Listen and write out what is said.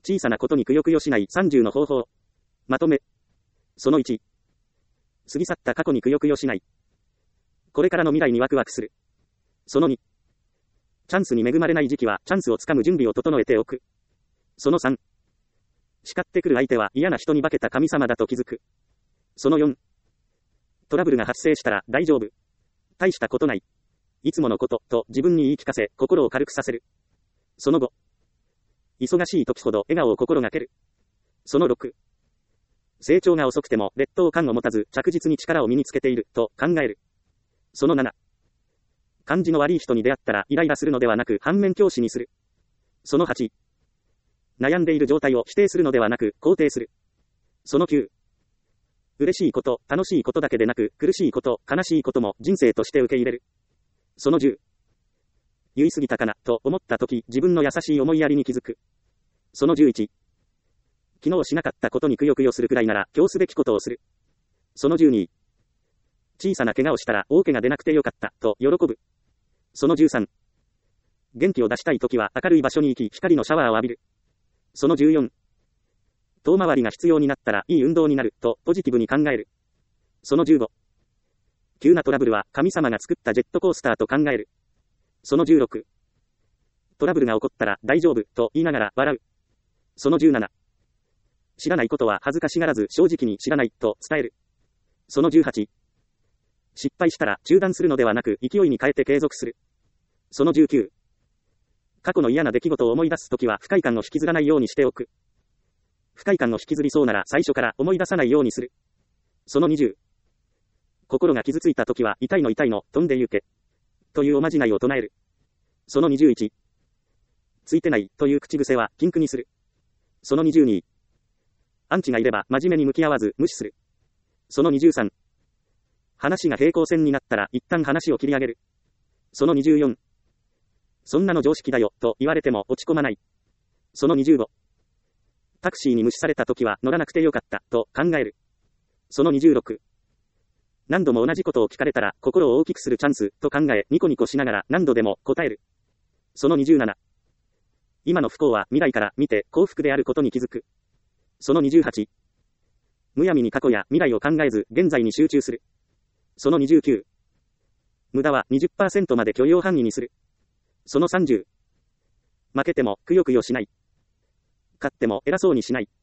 小さなことにくよくよしない30の方法。まとめ。その1。過ぎ去った過去にくよくよしない。これからの未来にワクワクする。その2。チャンスに恵まれない時期はチャンスをつかむ準備を整えておく。その3。叱ってくる相手は嫌な人に化けた神様だと気づく。その4。トラブルが発生したら大丈夫。大したことない。いつものこと、と自分に言い聞かせ、心を軽くさせる。その5。忙しい時ほど笑顔を心がける。その6。成長が遅くても劣等感を持たず着実に力を身につけている、と考える。その7。感じの悪い人に出会ったらイライラするのではなく反面教師にする。その8。悩んでいる状態を否定するのではなく肯定する。その9。嬉しいこと、楽しいことだけでなく苦しいこと、悲しいことも人生として受け入れる。その10。言い過ぎたかな、と思った時自分の優しい思いやりに気づく。その11。昨日しなかったことにくよくよするくらいなら今日すべきことをする。その12。小さな怪我をしたら大怪我でなくてよかった、と喜ぶ。その13。元気を出したいときは明るい場所に行き光のシャワーを浴びる。その14。遠回りが必要になったらいい運動になる、とポジティブに考える。その15。急なトラブルは神様が作ったジェットコースターと考える。その16。トラブルが起こったら大丈夫、と言いながら笑う。その17。知らないことは恥ずかしがらず正直に知らない、と伝える。その18。失敗したら中断するのではなく勢いに変えて継続する。その19。過去の嫌な出来事を思い出すときは不快感を引きずらないようにしておく。不快感を引きずりそうなら最初から思い出さないようにする。その20。心が傷ついたときは痛いの痛いの飛んで行け。というおまじないを唱える。その21。ついてないという口癖は禁句にする。その22。アンチがいれば真面目に向き合わず無視する。その23。話が平行線になったら一旦話を切り上げる。その24。そんなの常識だよ、と言われても落ち込まない。その25。タクシーに無視された時は乗らなくてよかった、と考える。その26。何度も同じことを聞かれたら心を大きくするチャンス、と考えニコニコしながら何度でも答える。その27。今の不幸は未来から見て幸福であることに気づく。その28。むやみに過去や未来を考えず現在に集中する。その29。無駄は 20% まで許容範囲にする。その30。負けてもくよくよしない。勝っても偉そうにしない。